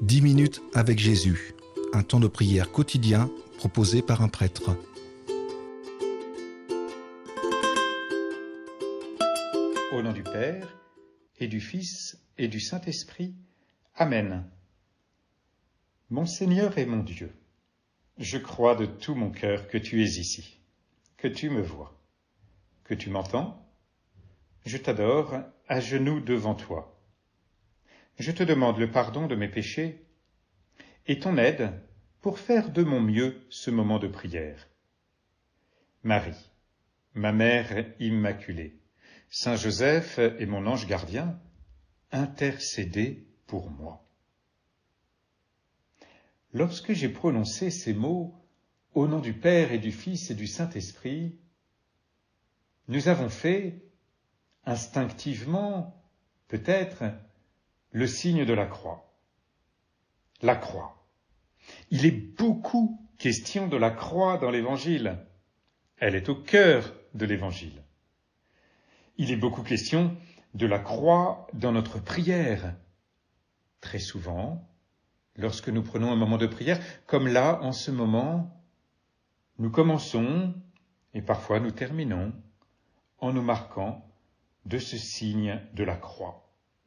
10 minutes avec Jésus, un temps de prière quotidien proposé par un prêtre. Au nom du Père, et du Fils, et du Saint-Esprit. Amen. Mon Seigneur et mon Dieu, je crois de tout mon cœur que tu es ici, que tu me vois, que tu m'entends. Je t'adore à genoux devant toi. Je te demande le pardon de mes péchés et ton aide pour faire de mon mieux ce moment de prière. Marie, ma mère immaculée, Saint Joseph et mon ange gardien, intercédez pour moi. Lorsque j'ai prononcé ces mots, au nom du Père et du Fils et du Saint-Esprit, nous avons fait, instinctivement, peut-être, le signe de la croix. La croix. Il est beaucoup question de la croix dans l'Évangile. Elle est au cœur de l'Évangile. Il est beaucoup question de la croix dans notre prière. Très souvent, lorsque nous prenons un moment de prière, comme là, en ce moment, nous commençons, et parfois nous terminons, en nous marquant de ce signe de la croix.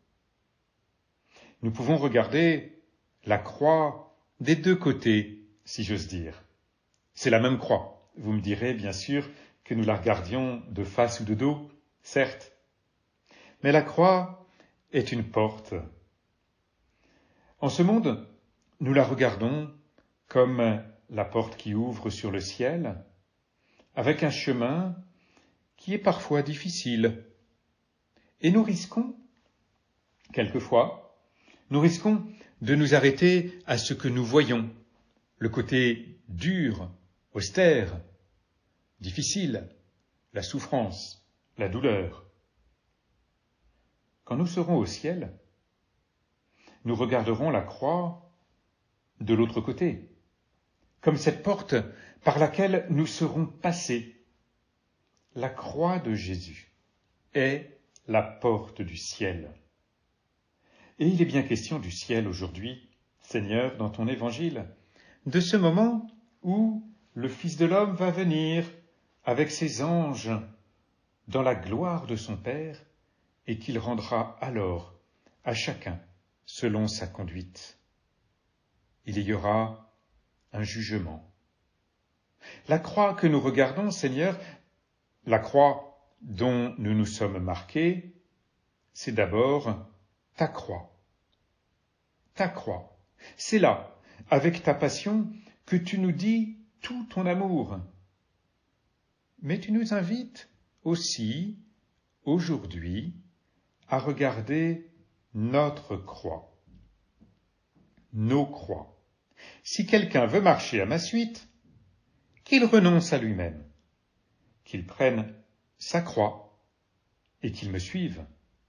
Nous pouvons regarder la croix des deux côtés, si j'ose dire. C'est la même croix. Vous me direz, bien sûr, que nous la regardions de face ou de dos, certes. Mais la croix est une porte. En ce monde, nous la regardons comme la porte qui ouvre sur le ciel, avec un chemin qui est parfois difficile. Et nous risquons, quelquefois, de nous arrêter à ce que nous voyons, le côté dur, austère, difficile, la souffrance, la douleur. Quand nous serons au ciel, nous regarderons la croix de l'autre côté, comme cette porte par laquelle nous serons passés. La croix de Jésus est la porte du ciel. Et il est bien question du ciel aujourd'hui, Seigneur, dans ton évangile, de ce moment où le Fils de l'homme va venir avec ses anges dans la gloire de son Père et qu'il rendra alors à chacun selon sa conduite. Il y aura un jugement. La croix que nous regardons, Seigneur, la croix dont nous nous sommes marqués, c'est d'abord ta croix. Ta croix. C'est là, avec ta passion, que tu nous dis tout ton amour. Mais tu nous invites aussi, aujourd'hui, à regarder notre croix, nos croix. Si quelqu'un veut marcher à ma suite, qu'il renonce à lui-même, qu'il prenne sa croix et qu'il me suive.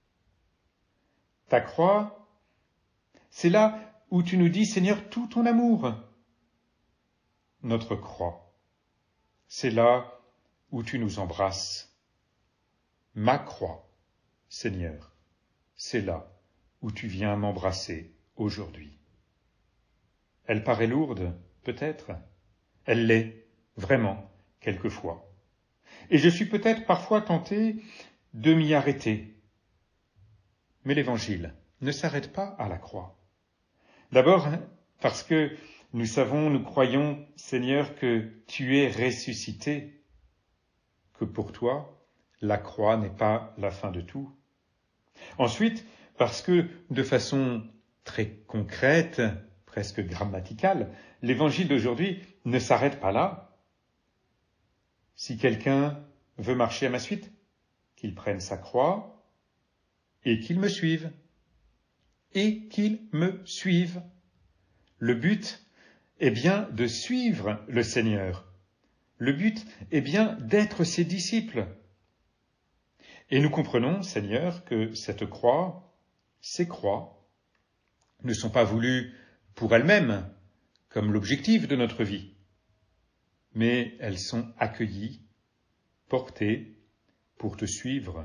Ta croix, c'est là où tu nous dis, Seigneur, tout ton amour. Notre croix, c'est là où tu nous embrasses. Ma croix, Seigneur, c'est là où tu viens m'embrasser aujourd'hui. Elle paraît lourde, peut-être. Elle l'est, vraiment, quelquefois. Et je suis peut-être parfois tenté de m'y arrêter. Mais l'Évangile ne s'arrête pas à la croix. D'abord, parce que nous savons, nous croyons, Seigneur, que tu es ressuscité, que pour toi, la croix n'est pas la fin de tout. Ensuite, parce que, de façon très concrète, presque grammaticale, l'Évangile d'aujourd'hui ne s'arrête pas là. Si quelqu'un veut marcher à ma suite, qu'il prenne sa croix et qu'il me suive. Et qu'il me suive. Le but est bien de suivre le Seigneur. Le but est bien d'être ses disciples. Et nous comprenons, Seigneur, que cette croix, ces croix, ne sont pas voulues pour elles-mêmes, comme l'objectif de notre vie, mais elles sont accueillies, portées pour te suivre.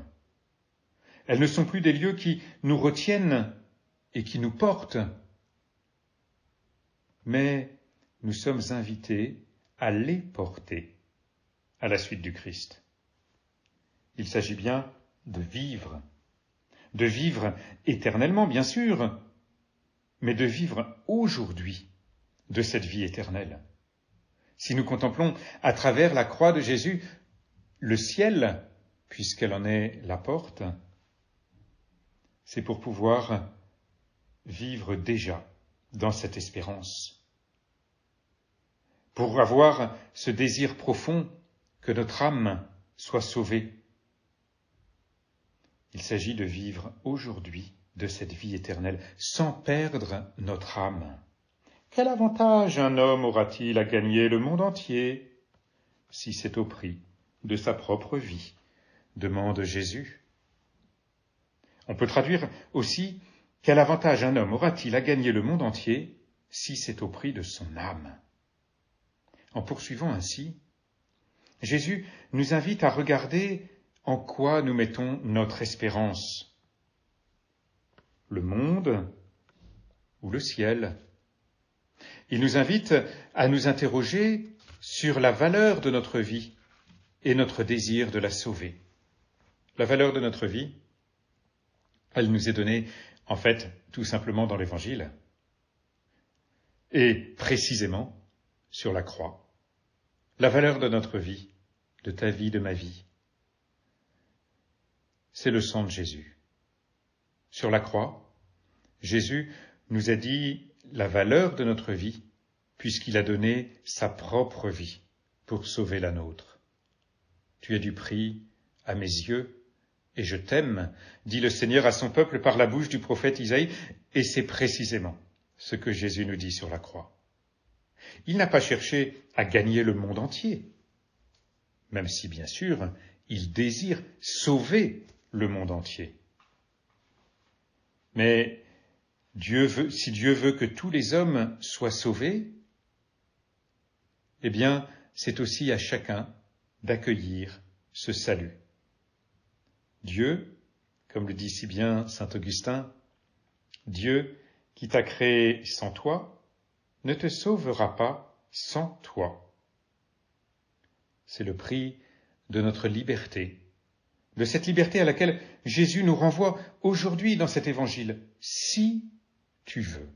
Elles ne sont plus des lieux qui nous retiennent et qui nous portent, mais nous sommes invités à les porter à la suite du Christ. Il s'agit bien de vivre éternellement, bien sûr, mais de vivre aujourd'hui de cette vie éternelle. Si nous contemplons à travers la croix de Jésus le ciel, puisqu'elle en est la porte, c'est pour pouvoir vivre déjà dans cette espérance, pour avoir ce désir profond que notre âme soit sauvée. Il s'agit de vivre aujourd'hui de cette vie éternelle sans perdre notre âme. Quel avantage un homme aura-t-il à gagner le monde entier si c'est au prix de sa propre vie? Demande Jésus. On peut traduire aussi « Quel avantage un homme aura-t-il à gagner le monde entier si c'est au prix de son âme ?» En poursuivant ainsi, Jésus nous invite à regarder en quoi nous mettons notre espérance. Le monde ou le ciel? Il nous invite à nous interroger sur la valeur de notre vie et notre désir de la sauver. La valeur de notre vie, elle nous est donnée, en fait, tout simplement dans l'Évangile, et précisément sur la croix. La valeur de notre vie, de ta vie, de ma vie, c'est le sang de Jésus. Sur la croix, Jésus nous a dit la valeur de notre vie, puisqu'il a donné sa propre vie pour sauver la nôtre. Tu es du prix à mes yeux, et je t'aime, dit le Seigneur à son peuple par la bouche du prophète Isaïe, et c'est précisément ce que Jésus nous dit sur la croix. Il n'a pas cherché à gagner le monde entier, même si, bien sûr, il désire sauver le monde entier. Mais si Dieu veut que tous les hommes soient sauvés, eh bien, c'est aussi à chacun d'accueillir ce salut. Dieu, comme le dit si bien saint Augustin, Dieu qui t'a créé sans toi, ne te sauvera pas sans toi. C'est le prix de notre liberté, de cette liberté à laquelle Jésus nous renvoie aujourd'hui dans cet évangile, si tu veux.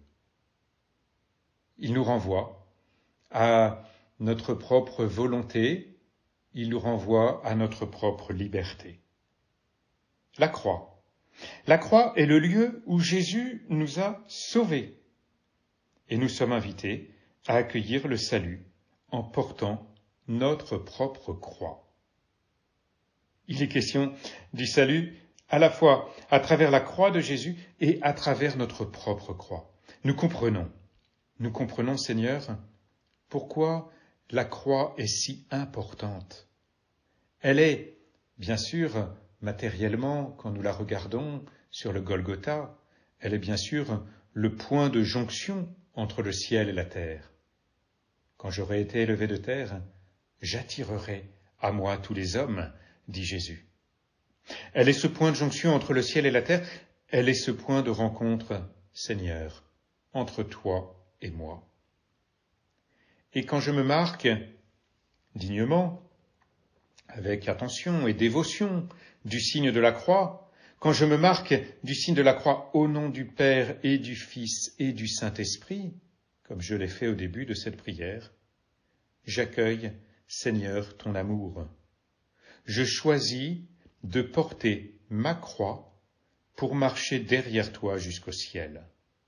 Il nous renvoie à notre propre volonté, il nous renvoie à notre propre liberté. La croix. La croix est le lieu où Jésus nous a sauvés. Et nous sommes invités à accueillir le salut en portant notre propre croix. Il est question du salut à la fois à travers la croix de Jésus et à travers notre propre croix. Nous comprenons, Seigneur, pourquoi la croix est si importante. Elle est, bien sûr, matériellement, quand nous la regardons sur le Golgotha, elle est bien sûr le point de jonction entre le ciel et la terre. Quand j'aurai été élevé de terre, j'attirerai à moi tous les hommes, dit Jésus. Elle est ce point de jonction entre le ciel et la terre, elle est ce point de rencontre, Seigneur, entre toi et moi. Et quand je me marque dignement, avec attention et dévotion, du signe de la croix, quand je me marque du signe de la croix au nom du Père et du Fils et du Saint-Esprit, comme je l'ai fait au début de cette prière, j'accueille, Seigneur, ton amour. Je choisis de porter ma croix pour marcher derrière toi jusqu'au ciel.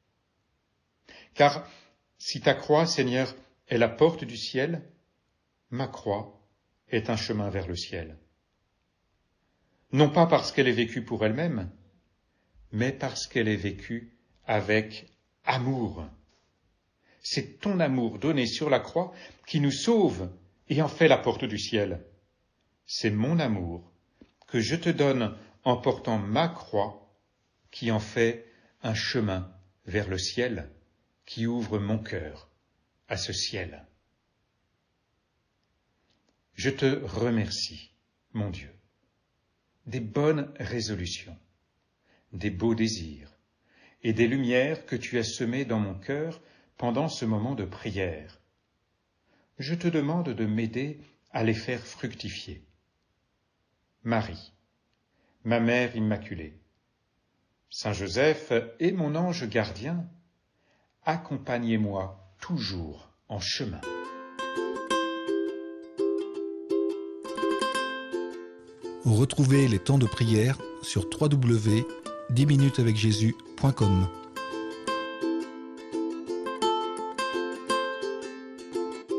Car si ta croix, Seigneur, est la porte du ciel, ma croix est un chemin vers le ciel. Non pas parce qu'elle est vécue pour elle-même, mais parce qu'elle est vécue avec amour. C'est ton amour donné sur la croix qui nous sauve et en fait la porte du ciel. C'est mon amour que je te donne en portant ma croix qui en fait un chemin vers le ciel, qui ouvre mon cœur à ce ciel. Je te remercie, mon Dieu, des bonnes résolutions, des beaux désirs et des lumières que tu as semées dans mon cœur pendant ce moment de prière. Je te demande de m'aider à les faire fructifier. Marie, ma mère immaculée, Saint Joseph et mon ange gardien, accompagnez-moi toujours en chemin. Retrouvez les temps de prière sur www.10minutesavecjésus.com.